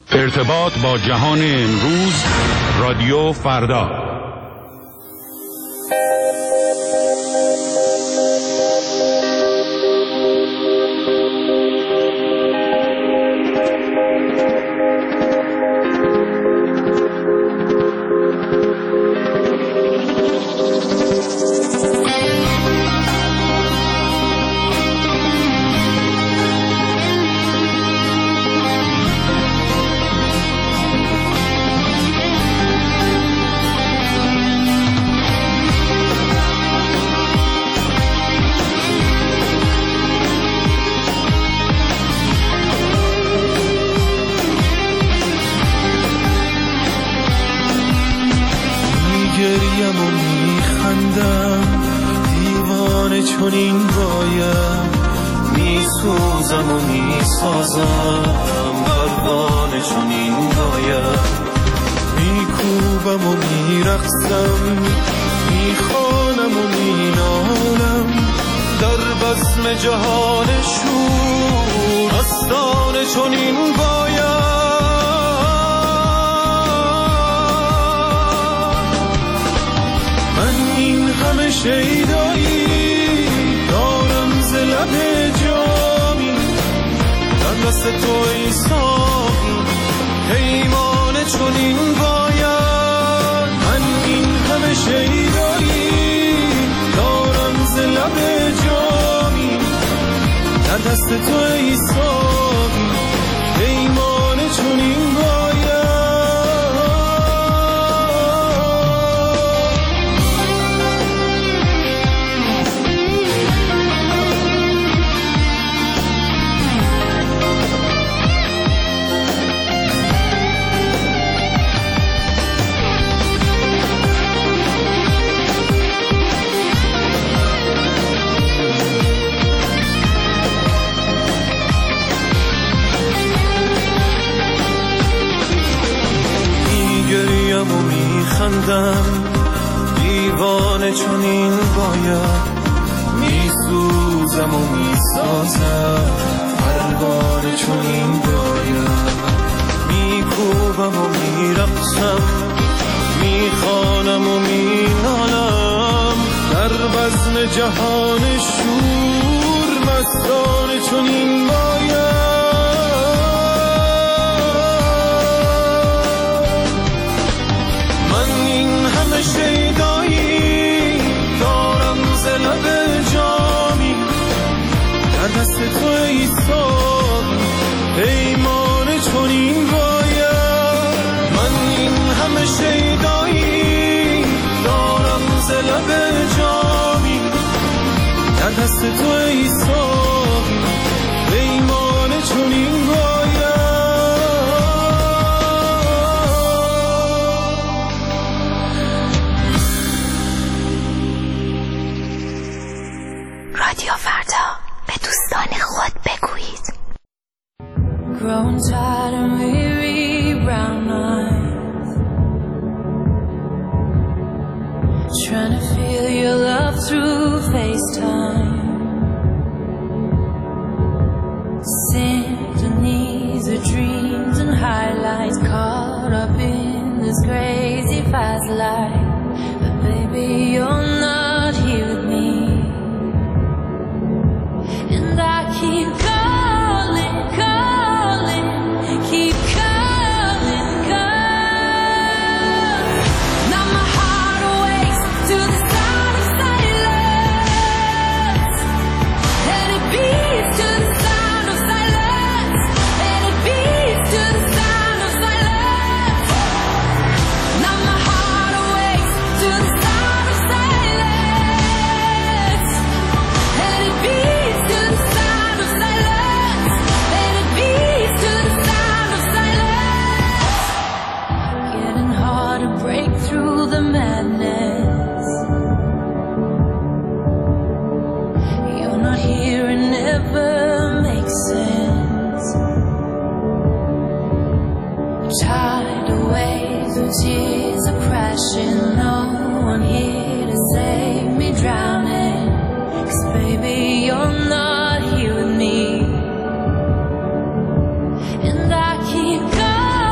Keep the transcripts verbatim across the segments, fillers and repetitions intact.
ارتباط با جهان امروز، رادیو فردا. میگریم و میخندم، دیوانه چنین باید، میسوزم و میسازم، پروانه چنین باید، میکوبم و میرقصم، میخوانم و مینالم، در بزم جهان شور مستانه چنین باید. همه شیدایی دارم ز لب جامی، در دست تو ای ساقی پیمانه چنین باید. من این همه شیدایی دارم ز لب جامی، در دست تو ای ساقی پیمانه چنین باید. میگریم و میخندم، دیوانه چنین باید، میسوزم و میسازم، پروانه چنین باید، میکوبم و میرقصم، میخوانم و مینالم، در بزم جهان شور مستانه چنین باید. شیدایی دارم ز لب جامی، در دست تو ای ساقی پیمانه چنین باید. من این همه شیدایی دارم ز لب جامی، در دست تو ای ساقی پیمانه چنین باید. رادیو فردا، به دوستان خود بگویید. Growing tired and weary, brown eyes, trying to feel your love through FaceTime. Symphonies of dreams and highlights, caught up in this crazy fast life. But baby, you're not here with me. And I keep calling, calling, keep calling, calling. Now my heart awakes to the sound of silence, and it beats to the sound of silence, and it beats to the sound of silence. Now my heart awakes to the sound of silence, and it beats to the sound of silence, and it beats to the sound of silence. Getting hard to break through the madness. You're not here, it never makes sense. Tidal waves of tears are crashing, no one here to save me drowning. 'Cause baby, you're not here with me. And I keep going.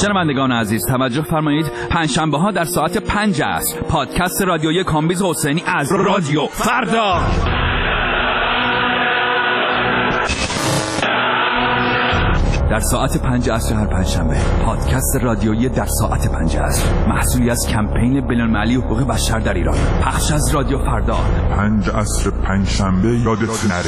شنوندگان عزیز توجه فرمایید، پنجشنبه ها در ساعت پنج عصر پادکست رادیویی کامبیز حسینی از رادیو فردا در ساعت پنج عصر هر پنجشنبه. پادکست رادیویی در ساعت پنج عصر محصولی از کمپین بین‌المللی حقوق بشر در ایران، پخش از رادیو فردا. پنج عصر پنجشنبه یادت نره.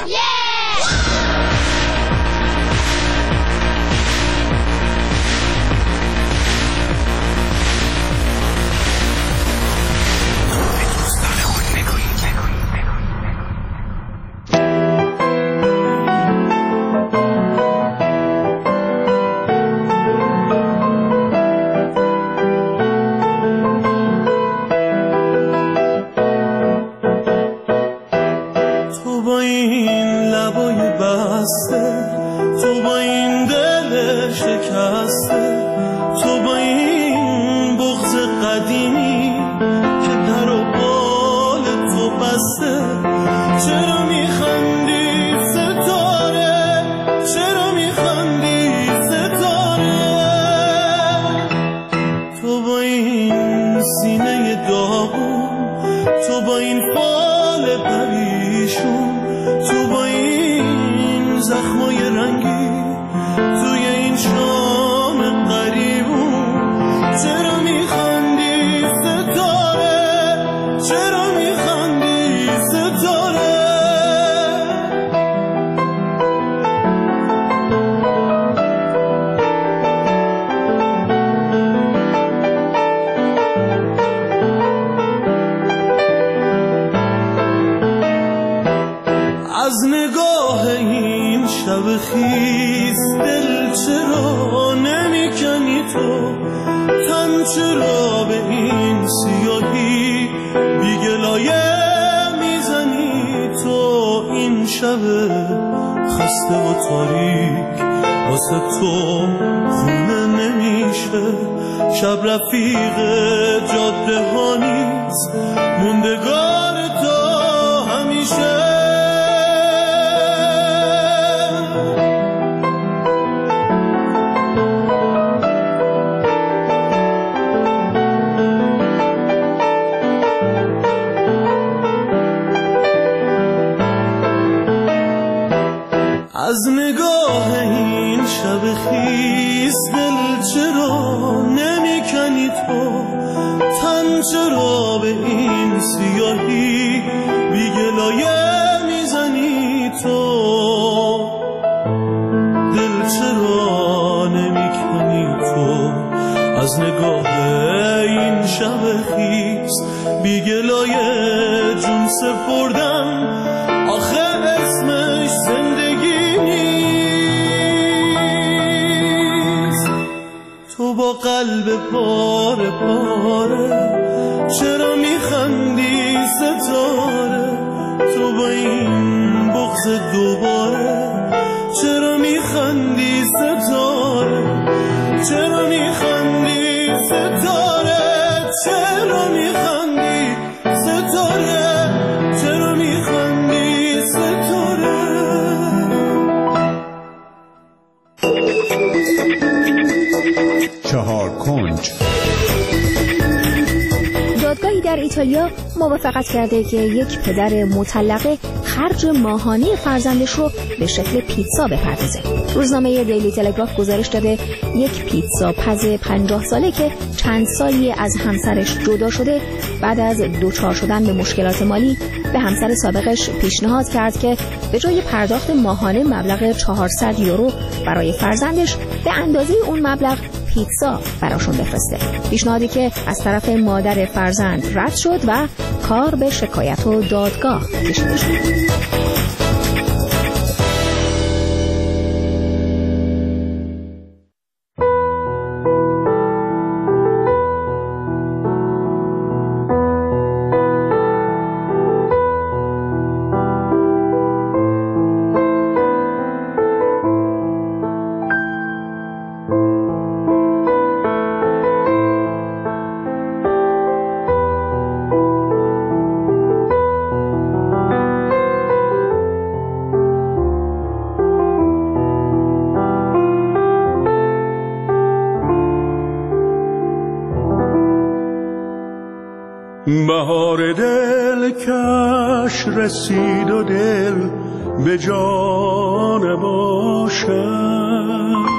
از نگاه این شب خیس دل چرا نمی کنی تو، تن چرا به این سیاهی بی گلایه میزنی تو، دل چرا نمی کنی تو، از نگاه این شب خیس بی گلایه جون سپردم، آخه اسمش زندگی نیست. تو با قلب پاره پاره چرا میخندی ستاره، تو با این بغض دوباره چرا میخندی ستاره، چرا میخندی ستاره، چرا میخندی ستاره، چرا میخندی ستاره. چهار کنج. دادگاهی در ایتالیا موافقت کرده که یک پدر مطلقه خرج ماهانه فرزندش رو به شکل پیتزا بپردازه. روزنامه دیلی تلگراف گزارش داده یک پیتزا پز پنجاه ساله که چند سالی از همسرش جدا شده، بعد از دوچار شدن به مشکلات مالی به همسر سابقش پیشنهاد کرد که به جای پرداخت ماهانه مبلغ چهارصد یورو برای فرزندش به اندازه اون مبلغ پیتزا براشون بفرسته. پیشنهادی که از طرف مادر فرزند رد شد و کار به شکایت و دادگاه کشیده شد. بهار دل کش رسید و دل به جان باشد،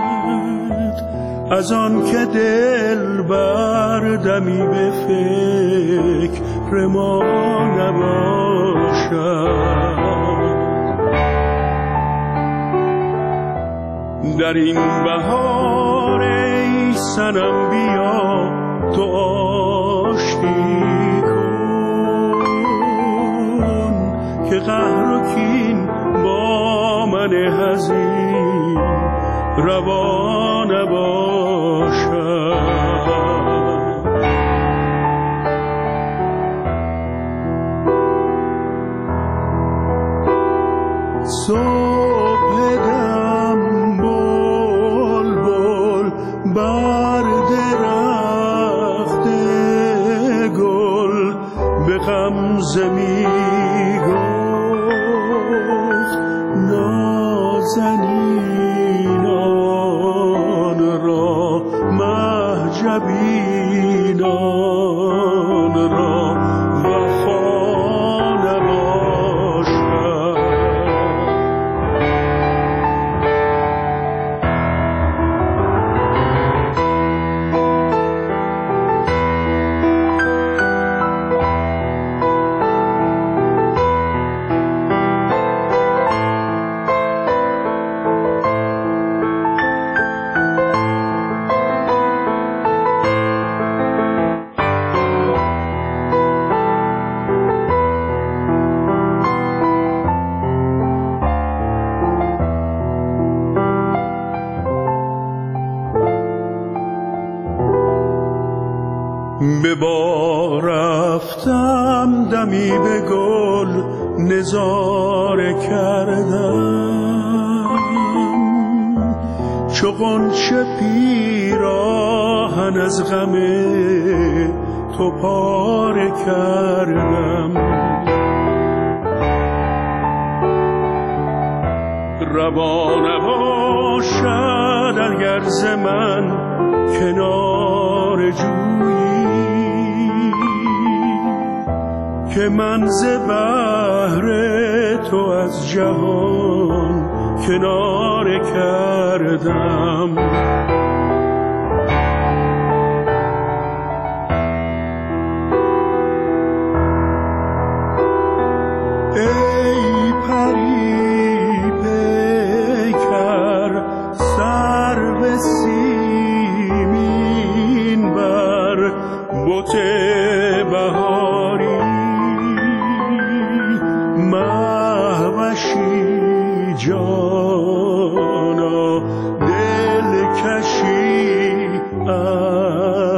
از آن که دل بردمی به فکر ما نباشد. در این بهار ای صنم بیا تو آشتی کن که قهر و کین با من حزین روا نباشد. صبح دم بلبل بر درخت گل به غمزه می گفت نازنینان را مهجبینان را وفا نباشد. به بار رفتم دمی به گل نظاره کردم، چو غنچه پیراهن از غم تو پاره کردم. روا نباشد اگر ز من کنار جویی که من ز بحر تو از جهان کناره کردم. ای پری پیکر سر به سیمین بر بت بهاری مهوشی جانا دلکشی